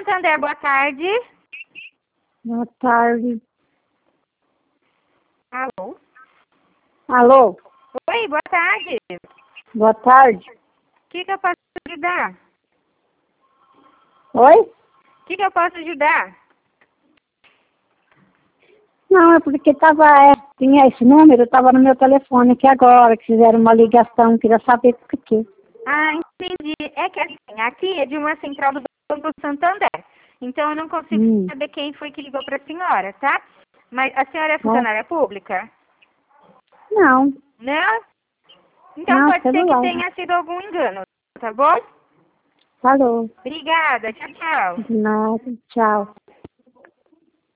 Santander, boa tarde. Boa tarde. Alô? Alô? Oi, boa tarde. Boa tarde. O que eu posso ajudar? Oi? O que eu posso ajudar? Não, é porque tinha esse número, estava no meu telefone aqui agora, que fizeram uma ligação, queria saber por quê. Ah, entendi. É que assim, aqui é de uma central do Banco Santander. Então eu não consigo saber quem foi que ligou para a senhora, tá? Mas a senhora é funcionária pública? Não, Não? Então não, pode ser que celular. tenha sido algum engano, tá bom? Falou. Obrigada. Tchau, tchau. De nada, tchau.